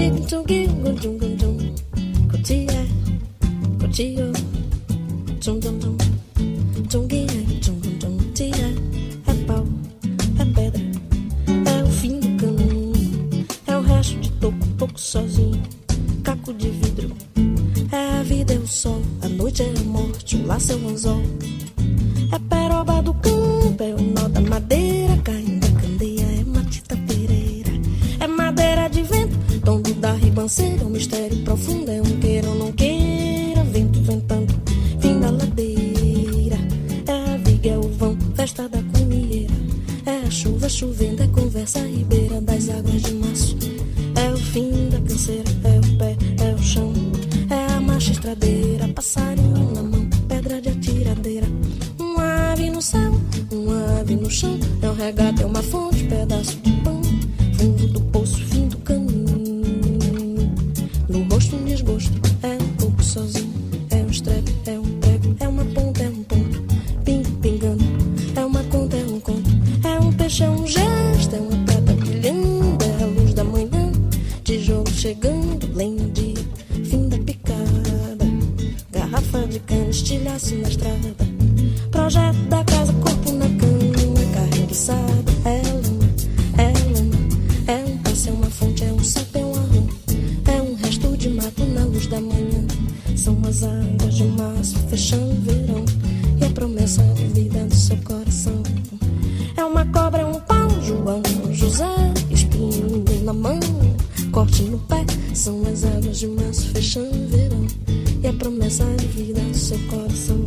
É pau, é pedra, é o fim do caminho, é o resto de toco, pouco sozinho, caco de vidro. É a vida, é o sol, a noite é a morte, o laço é o anzol. É peroba do campo, é o nó da madeira, caindo a candeia, é matita pereira. É madeira de vento, tombo da ribanceira, um mistério profundo, é um queira ou não queira, vento ventando, fim da ladeira. É a viga, é o vão, festa da cunheira. É a chuva chovendo, é conversa ribeira das águas de março. É o fim da canseira, é o pé, é o chão. É a marcha estradeira, passarinho na mão, pedra de atiradeira. Uma ave no céu, uma ave no chão. É um regato, é uma fonte, pedaço de pão. Fundo do poço, fim do caminho. No rosto um desgosto, é um pouco sozinho. É um estrepe, é um prego, é uma ponta, é um ponto. Pingo, pingando, é uma conta, é um conto. É um peixe, é um gesto, é uma prata brilhando. É a luz da manhã, tijolo chegando, lenha de fim da picada. Garrafa de cana, estilhaço na estrada. Projeto da casa, corpo na cama, carne guiçada. É lama, é lama, é um passe, é uma fonte, é um sapo, é um arrão. É um resto de mato na luz da manhã. São as águas de março fechando o verão. E a promessa de vida do seu coração. É uma cobra, é um pau, João, José, espinho na mão, corte no pé. São as águas de março fechando o verão. E a promessa de vida do seu coração.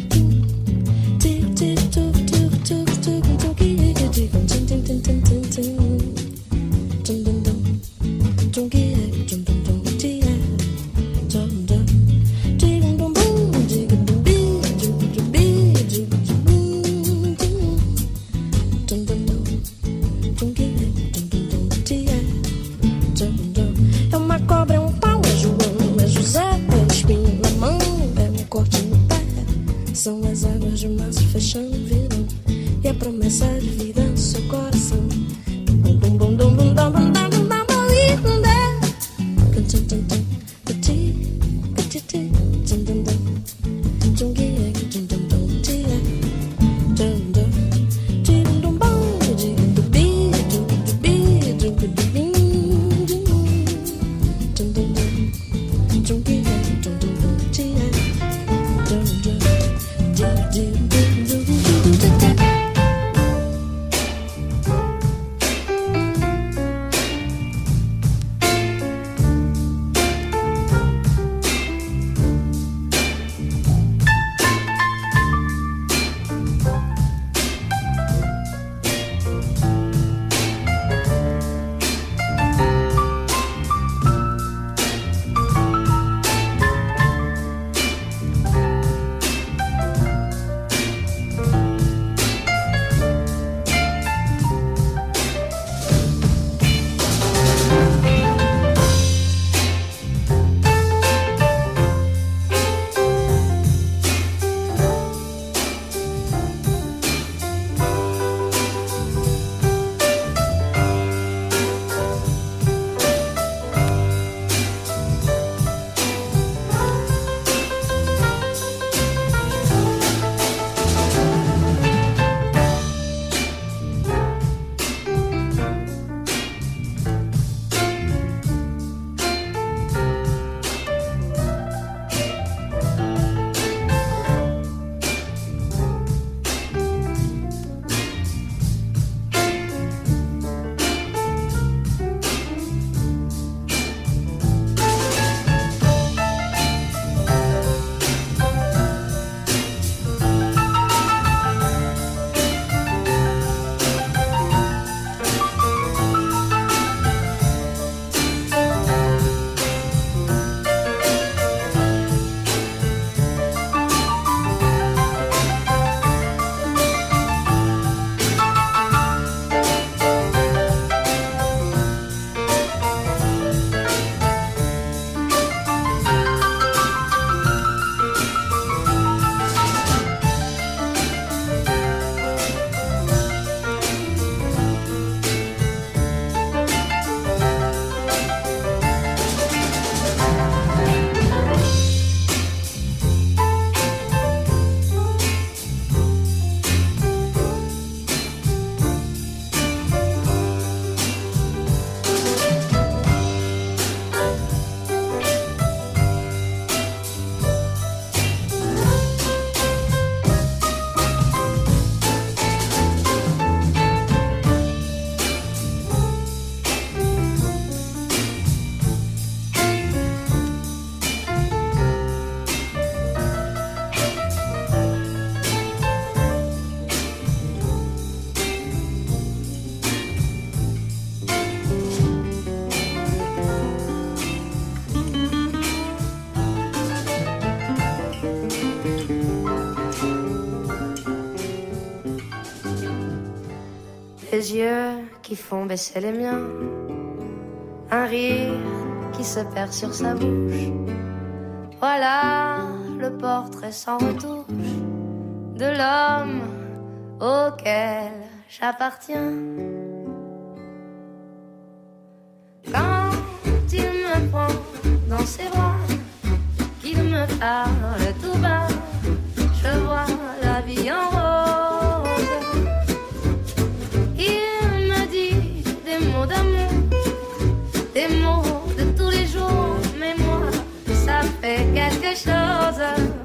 É uma cobra, é um pau, é João, é José, é espinho na mão, é um corte no pé. São as águas de março fechando o verão. E a promessa de vida no seu coração. qui font baisser les miens, un rire qui se perd sur sa bouche. Voilà le portrait sans retouche de l'homme auquel j'appartiens. Quand il me prend dans ses bras, qu'il me parle tout bas, je vois la vie en rose. Il me dit des mots d'amour, des mots de tous les jours, mais moi, ça fait quelque chose.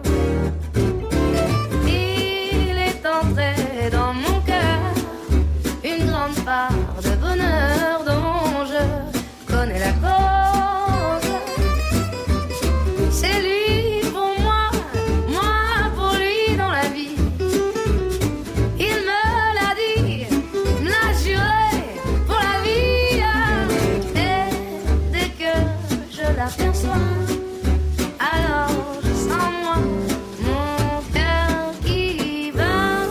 Il est entré dans mon cœur une grande part de bonheur dont je connais la cause. C'est lui pour moi, moi pour lui dans la vie. Il me l'a dit, me l'a juré pour la vie. Et dès que je l'aperçois, alors je sens moi mon cœur qui bat.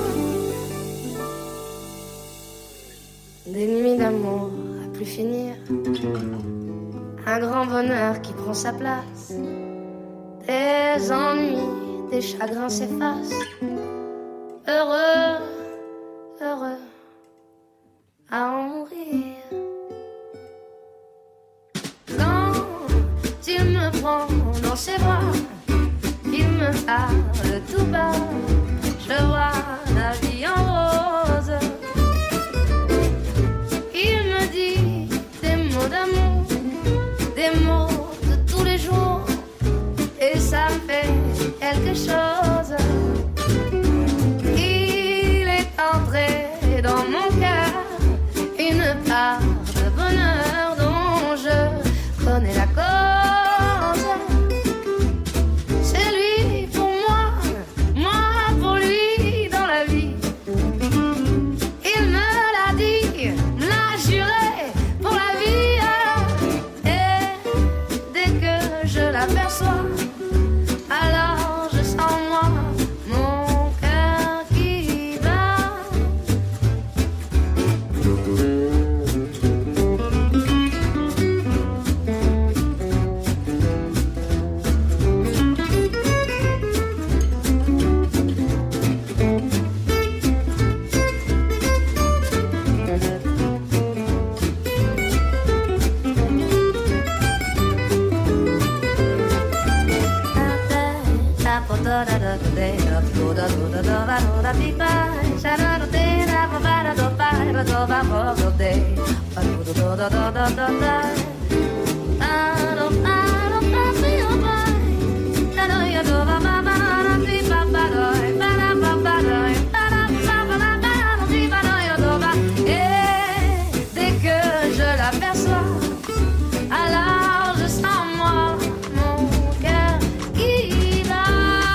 Des nuits d'amour à plus finir, un grand bonheur qui prend sa place. Des ennuis, des chagrins s'effacent. Heureux, heureux à en mourir. Quand il me prend dans ses bras, il me parle tout bas, je vois la vie en rose. Il me dit des mots d'amour, des mots de tous les jours, et ça me fait quelque chose. Il est entré dans mon cœur une part de bonheur dont je connais la cause. C'est lui pour moi, moi pour lui dans la vie. Il me l'a dit, me l'a juré pour la vie. Et dès que je l'aperçois, alors je sens moi mon cœur qui bat. Et dès que je l'aperçois, alors je sens moi mon cœur qui bat.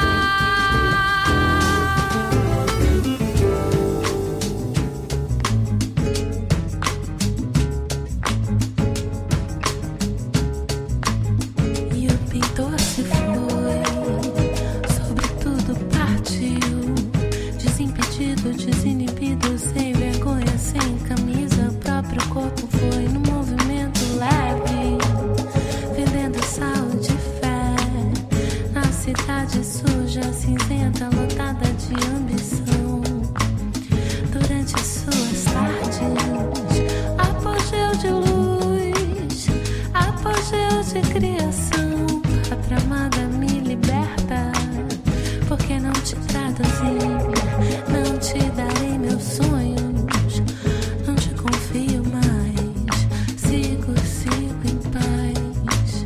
E o pintor se foi, sobretudo partiu, desimpedido, desinibido, sem vergonha, sem camisa. O próprio corpo foi no movimento leve, vendendo sal de fé, na cidade suja, cinzenta, lotada de ambição. Durante suas tardes, apogeu de luz, apogeu de criação. A tramada me liberta, porque não te traduzi, não te darei meus sonhos, não te confio mais, sigo em paz.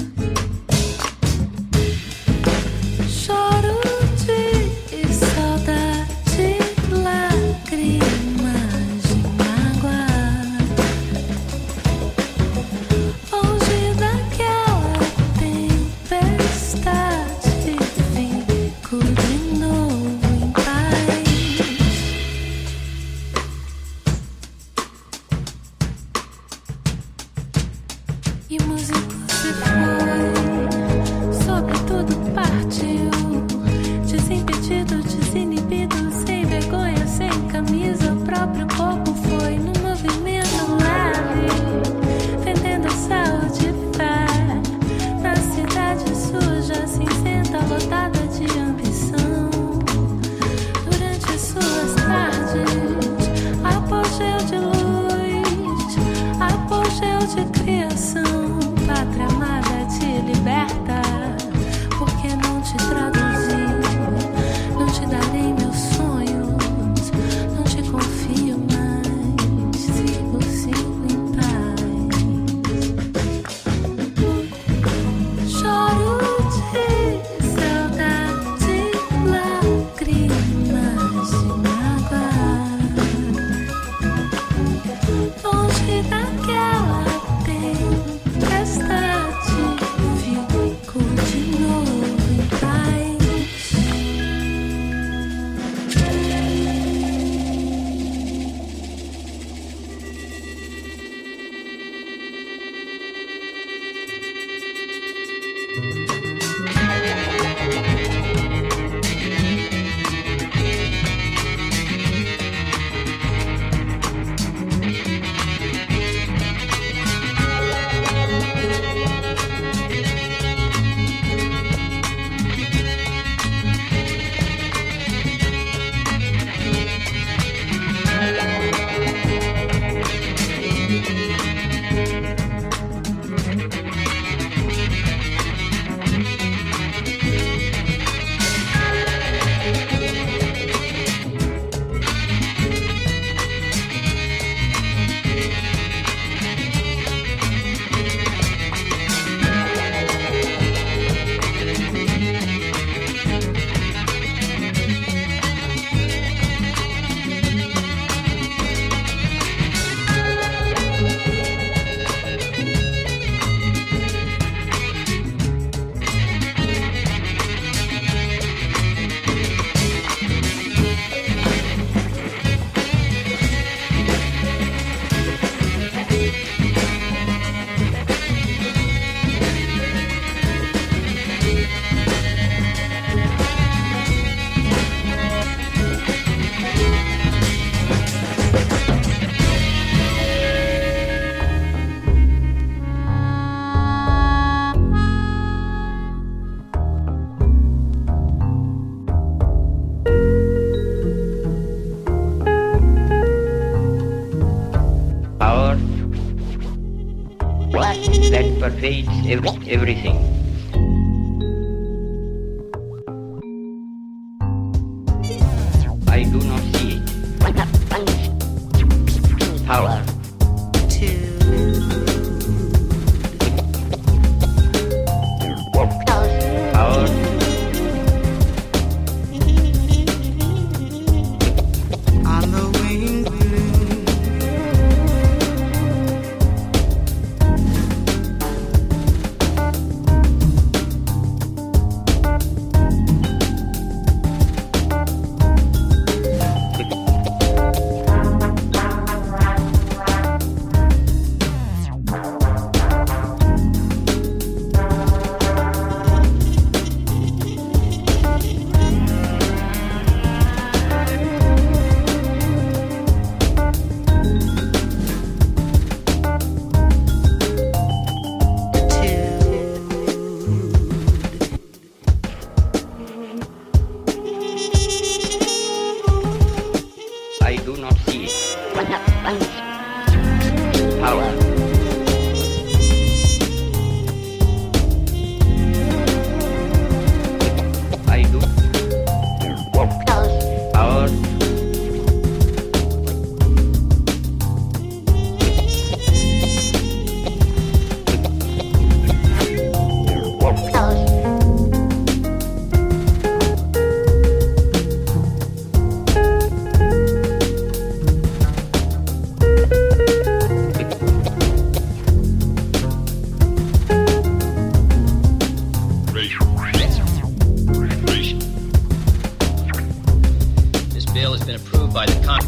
Choro de saudade, lágrimas de mágoa, longe daquela tempestade, fico de novo em paz. E o músico se foi, sobretudo partiu, desimpedido, desinibido, sem vergonha, sem camisa. O próprio corpo foi no movimento leve, coração, pátria amada, te liberta. Porque não te traduzi, não te darei meus sonhos, não te confio mais, sigo em paz. Choro de saudade, lágrimas de mágoa, longe daquela tempestade, fico de novo em paz. That pervades everything. I do not see it. Power. Power. On the wing I do not see it. Power. I do. Power. This bill has been approved by the Congress.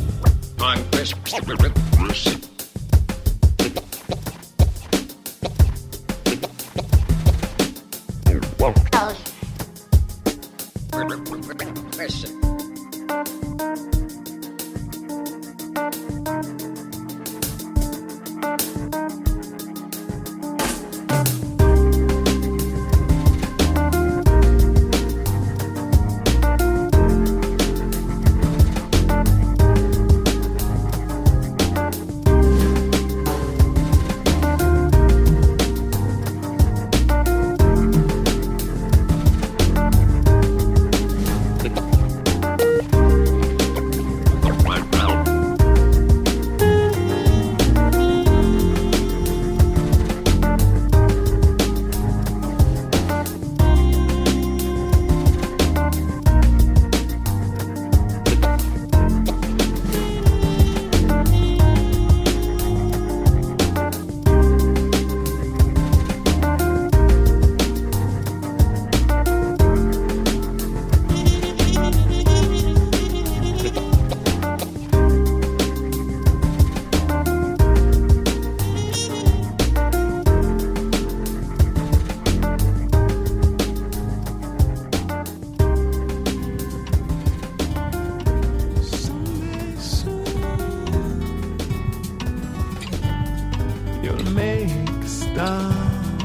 out.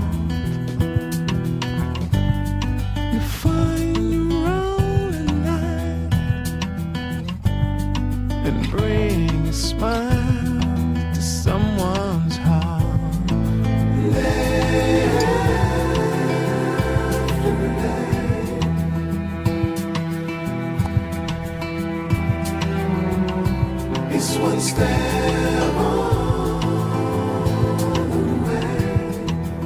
You find your own light and bring a smile to someone's heart. Day after day, it's one step on the way.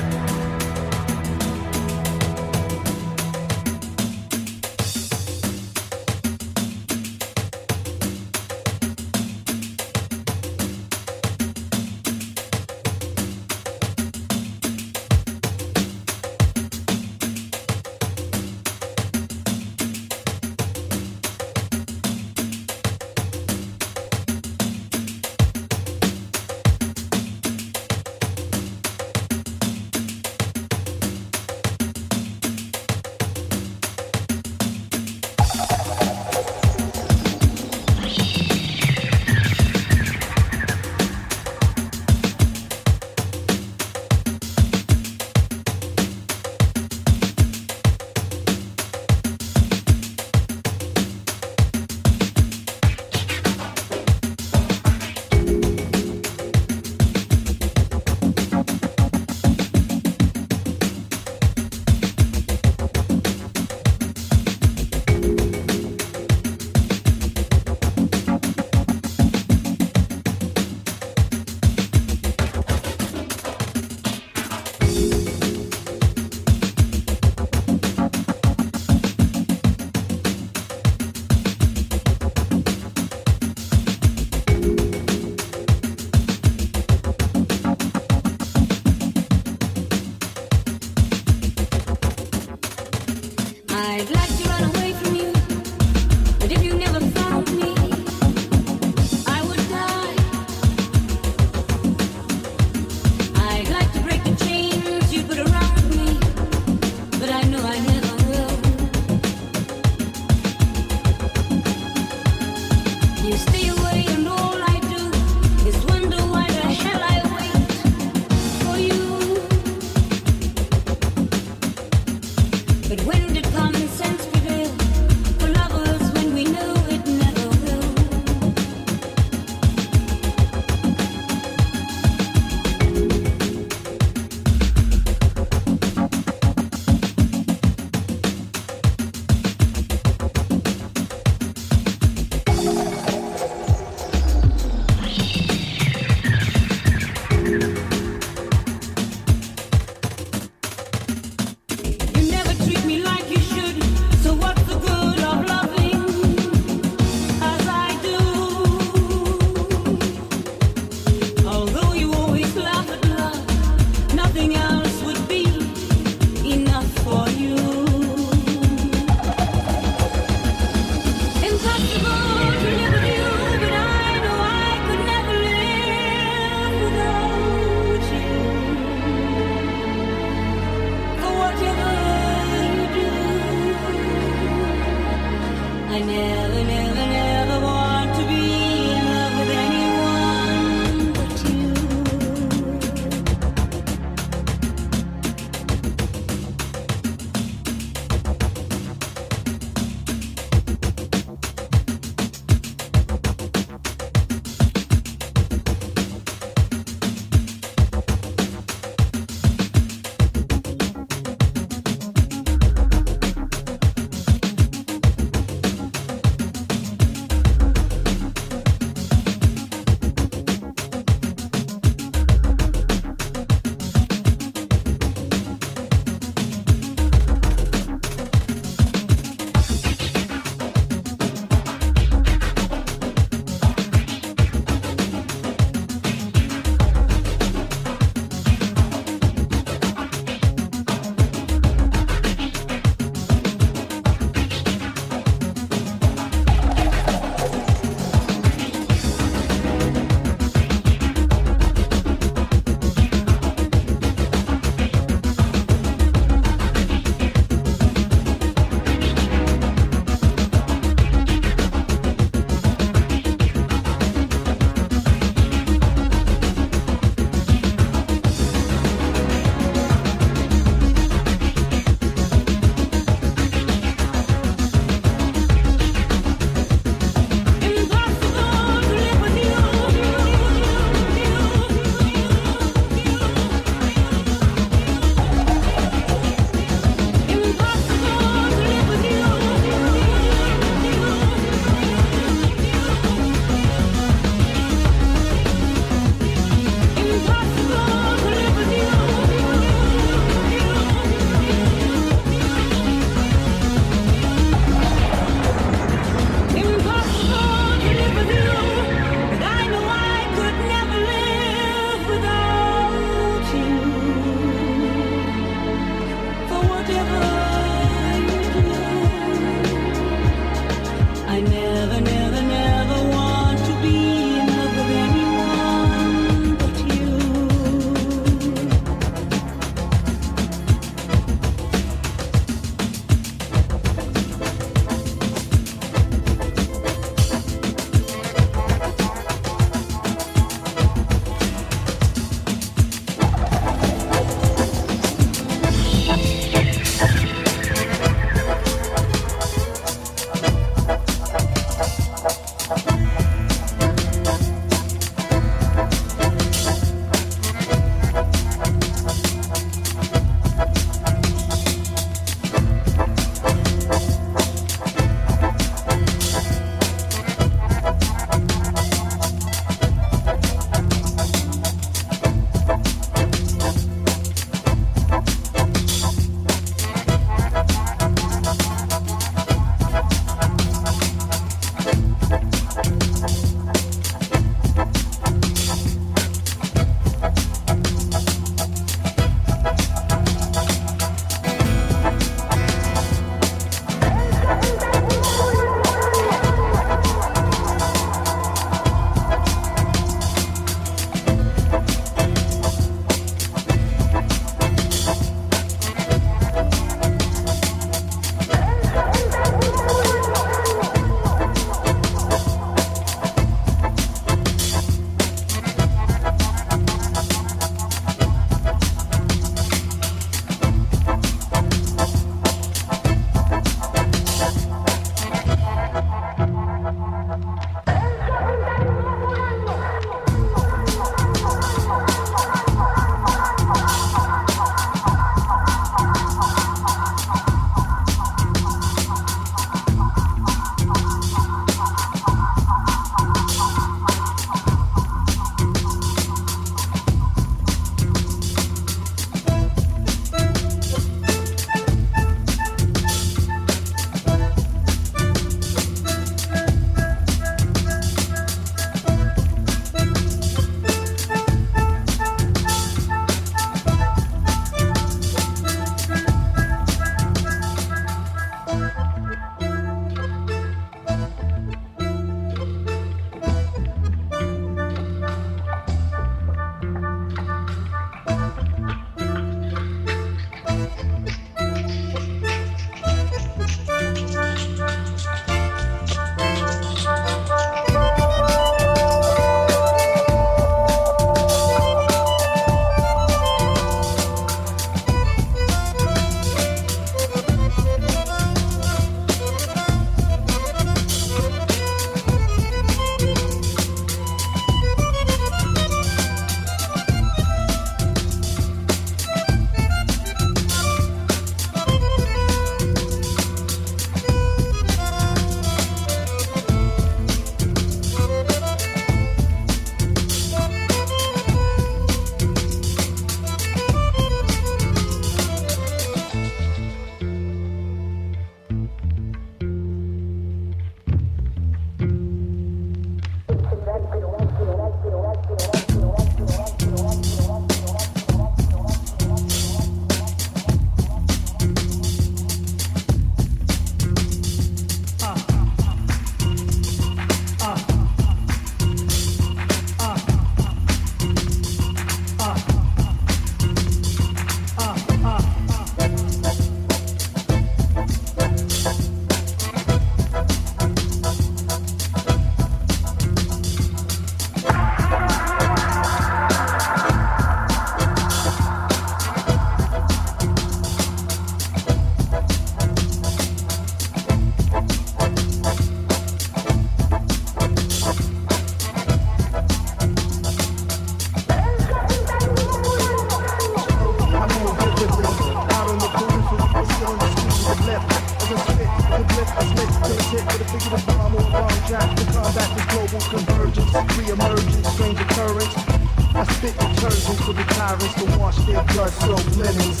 parents to wash their blood-soaked linens.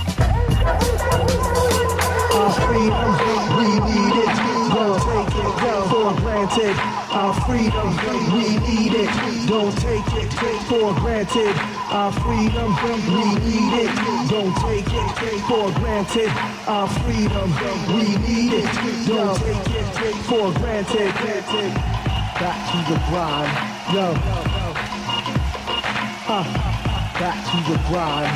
Our freedom, we need it. Don't take it for granted. Our freedom, we need it. Don't take it for granted. Our freedom, we need it. Don't take it for granted. Our freedom, we need it. Don't take it for granted. Back to the grind, yo. Back to the grind,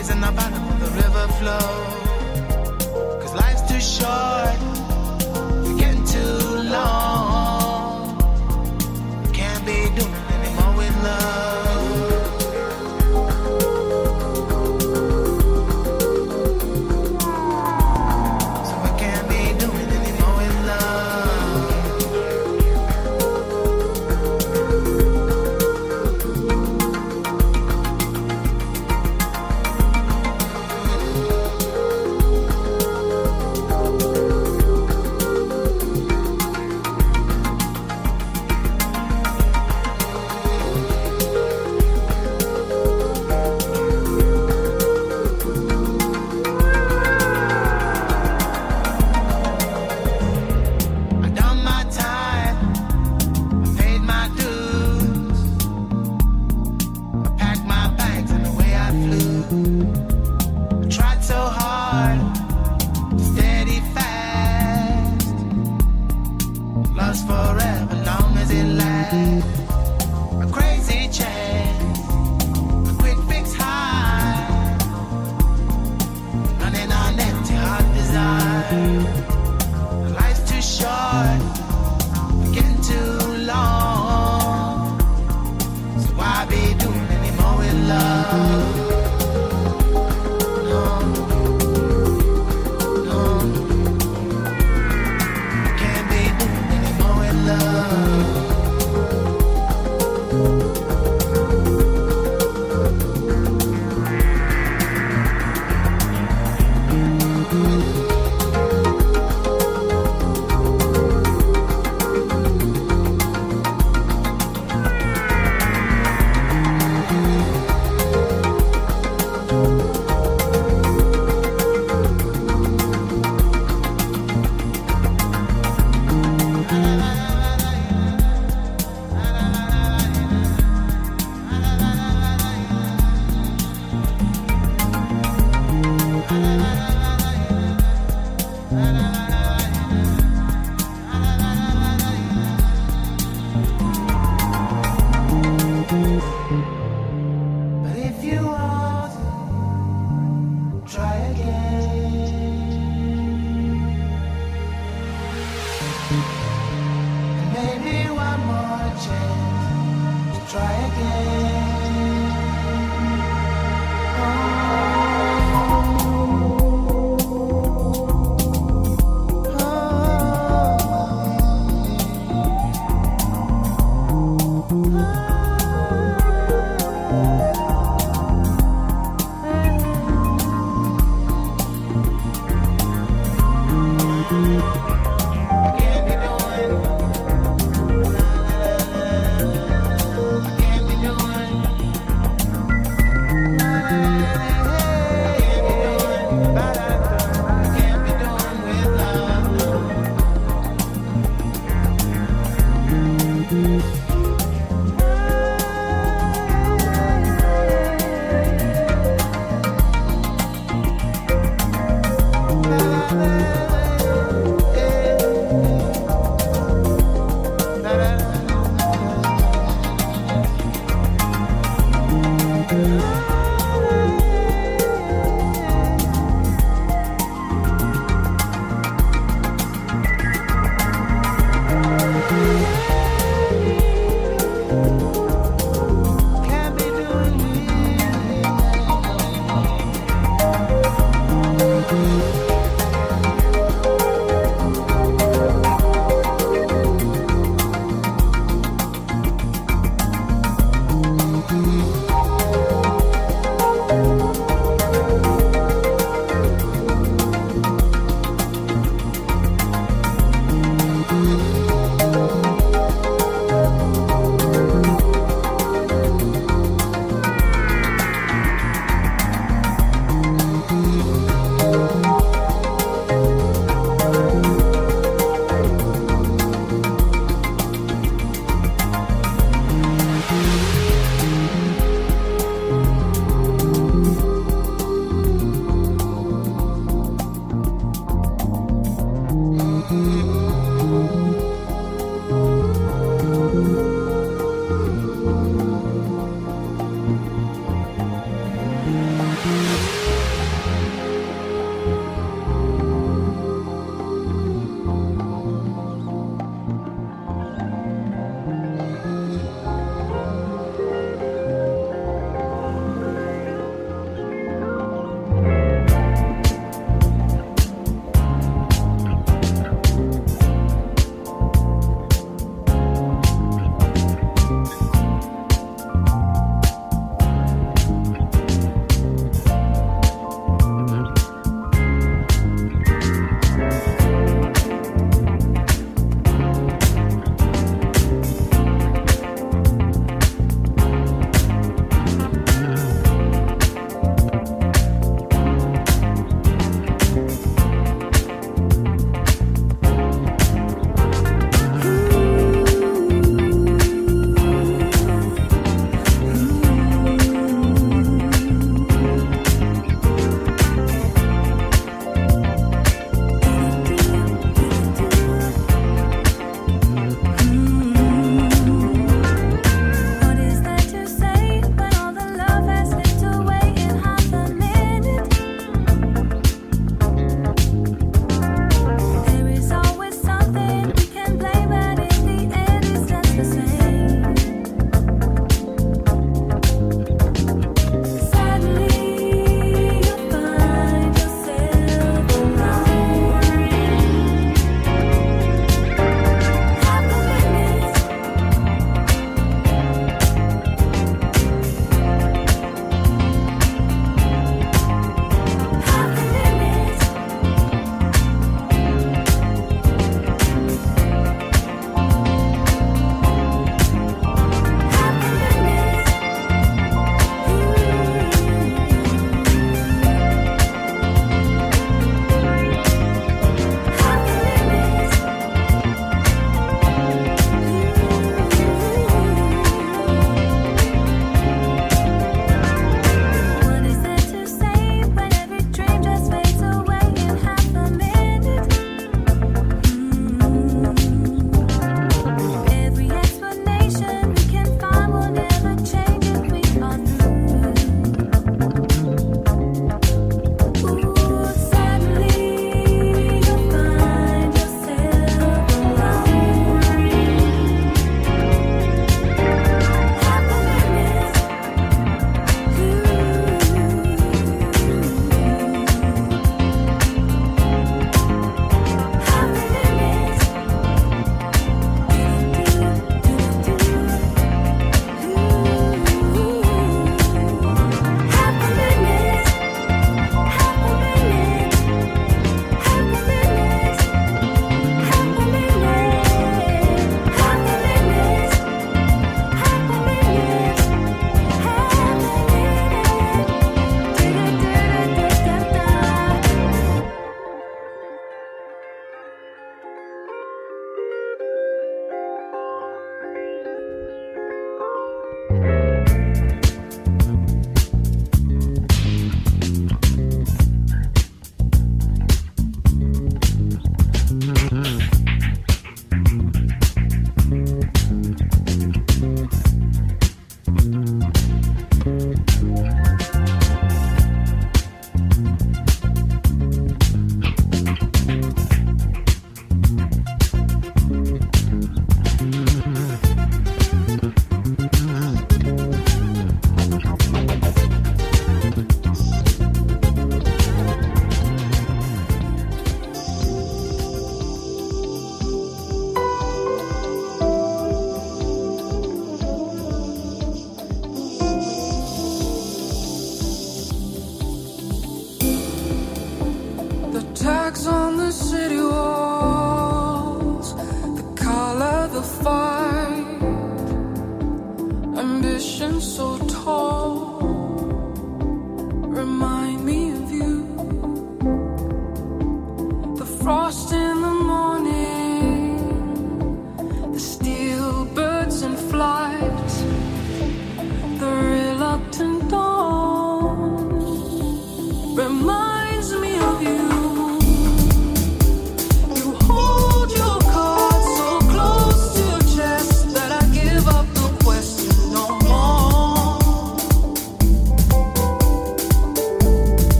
rise in the bottom of the river flow. 'Cause life's too short, it's getting too long. Can't be doing it anymore with love. So I can't be doing it anymore with love.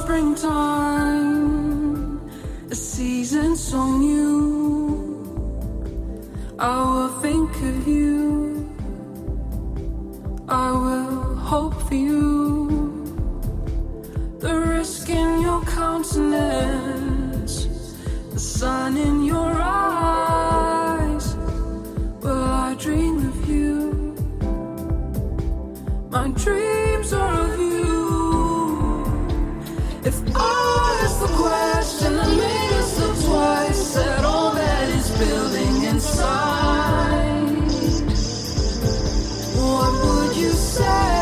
springtime, a season so new. I will think of you, I will hope for you. The risk in your countenance, the sun in your eyes. Will I dream of you? My dreams are of you. If I ask the question a million times twice, that all that is building inside, what would you say?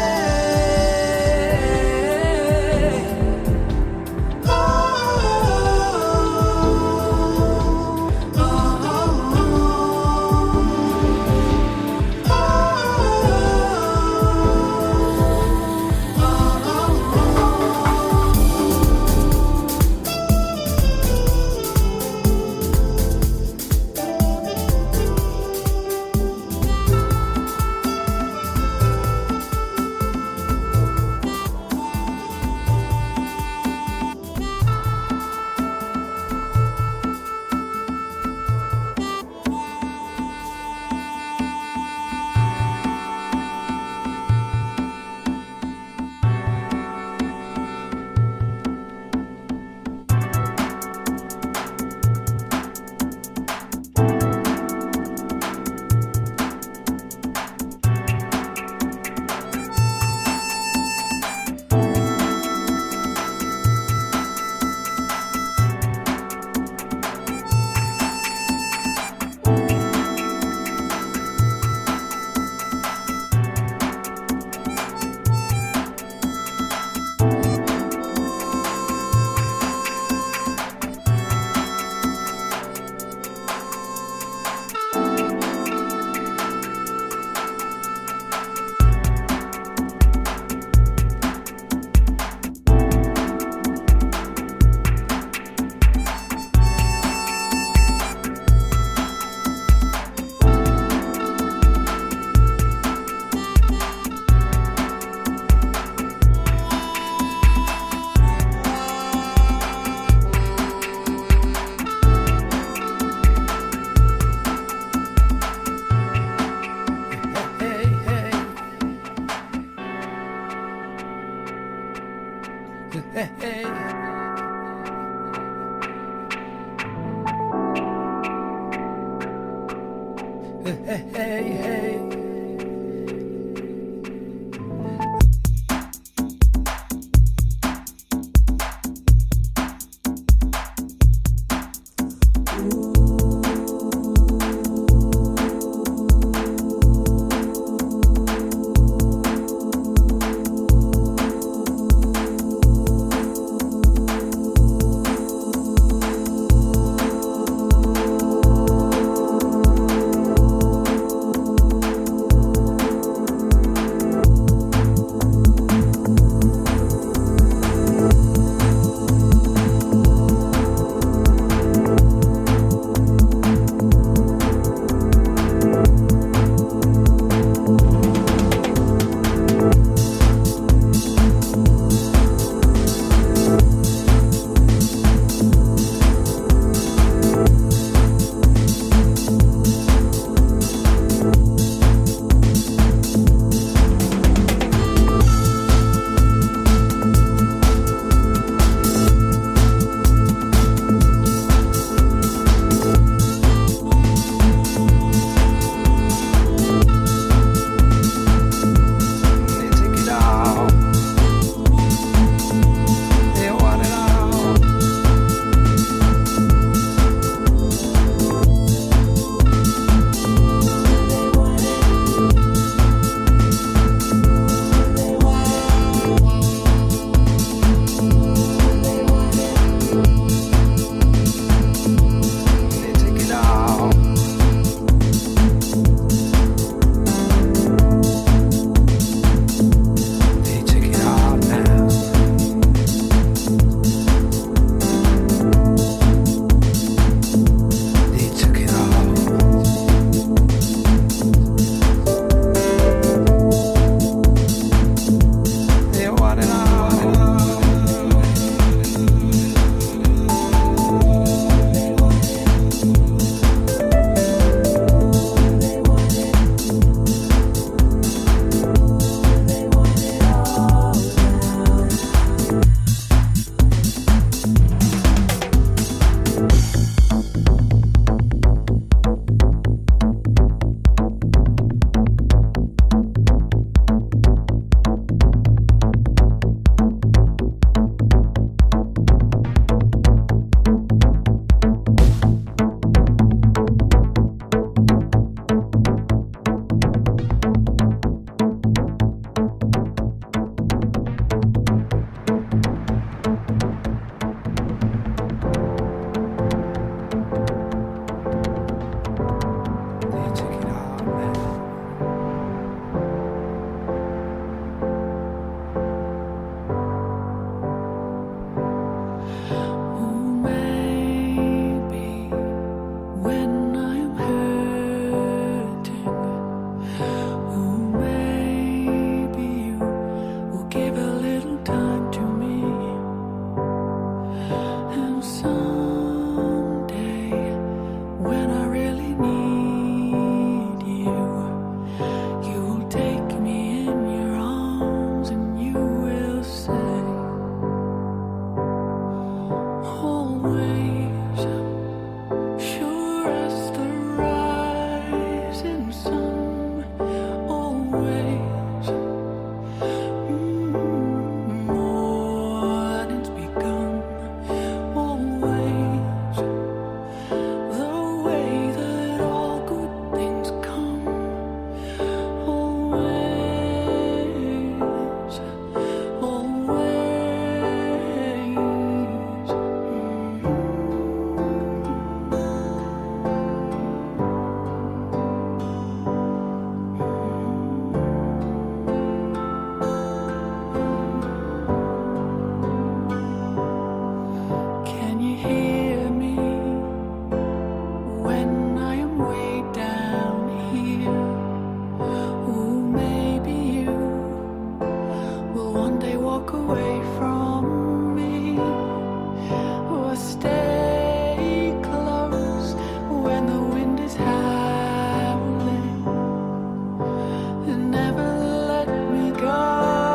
when the wind is howling and never let me go.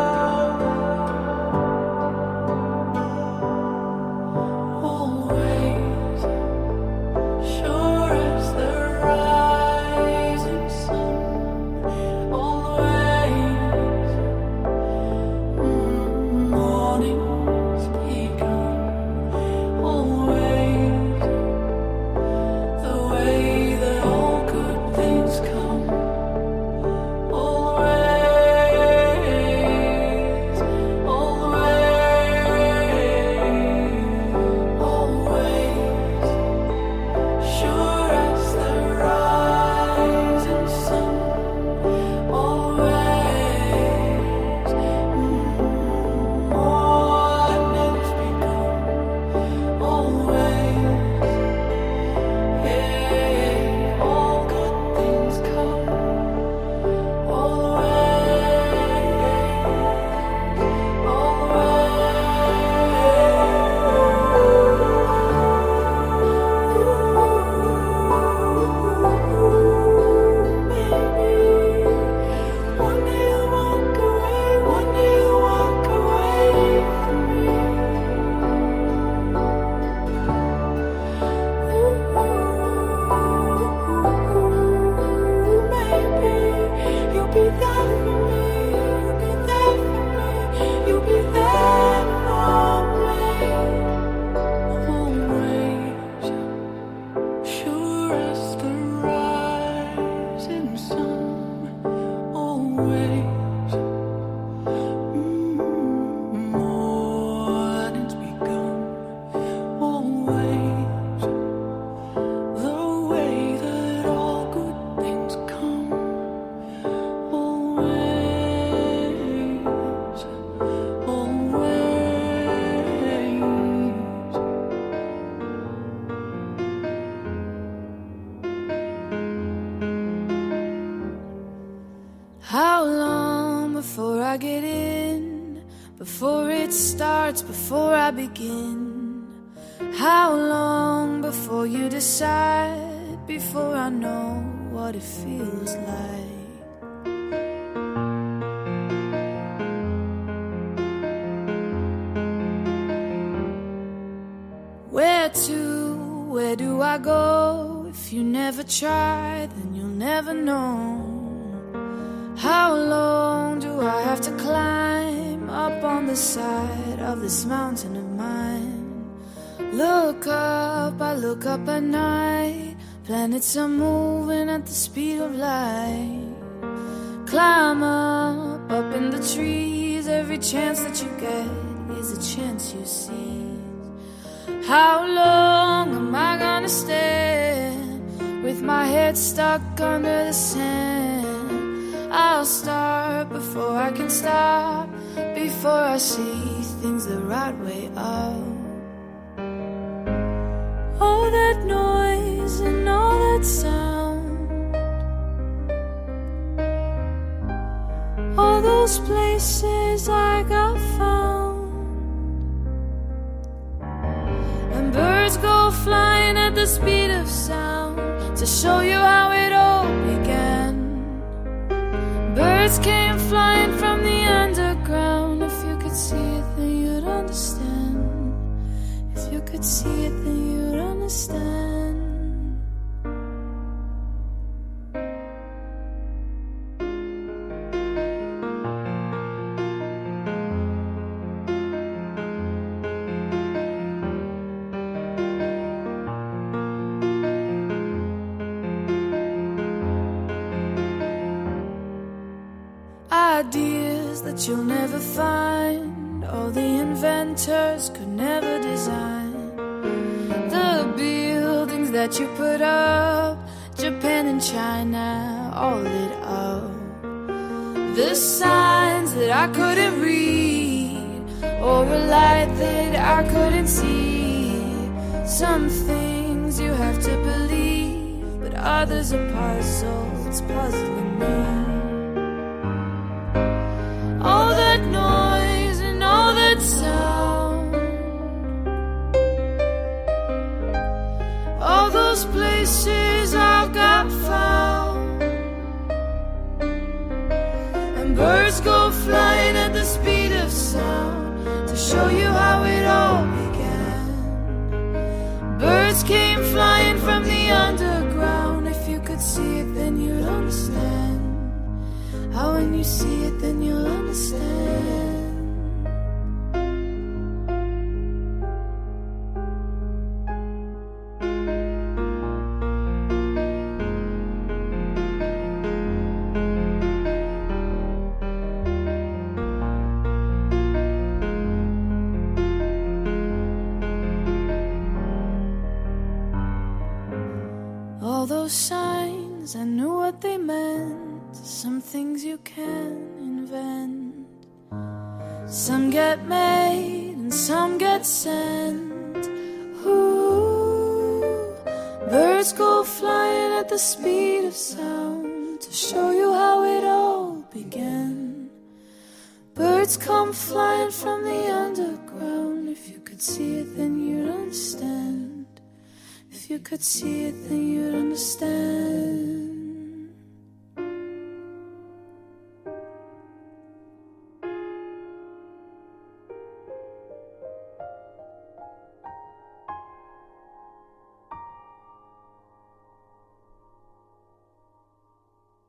Always, sure as the rising sun. Always, morning's begun. Always, the way that all good things come. Always, always, sure as the rising sun. Always, morning's begun. Always, yeah, all good things come. One day you'll walk away, one day you'll walk away from me. Maybe you'll be there for me, you'll be there for me, you'll be there for me. Always, sure as the rising sun. Always, morning's begun. Always, the way that all good things come. Always, always. How long before I get in? Before it starts, before I begin? How long before you decide? Before I know what it feels like? Where to? Where do I go? If you never try, then you'll never know. How long do I have to climb up on the side of this mountain of mine? Look up, I look up at night. Planets are moving at the speed of light. Climb up in the trees. Every chance that you get is a chance you seize. How long am I gonna stand with my head stuck under the sand? I'll start before I can stop, before I see things the right way up. All that noise and all that sound, all those places I got found, and birds go flying at the speed of sound to show you how it all began. Birds came flying from the underground. If you could see it, then you'd understand. If you could see it, then you'd understand. Ideas that you'll never find, all the inventors could never design. The buildings that you put up, Japan and China all lit up. The signs that I couldn't read, or a light that I couldn't see. Some things you have to believe, but others are puzzles puzzling me. All that noise and all that sound, all those places Birds go flying at the speed of sound to show you how it all began. Birds came flying from the underground. If you could see it, then you'd understand. How when you see it, then you'll understand. All those signs, I knew what they meant. Some things you can invent. Some get made and some get sent. Ooh, birds go flying at the speed of sound to show you how it all began. Birds come flying from the underground. If you could see it, then you'd understand. If you could see it, then you'd understand.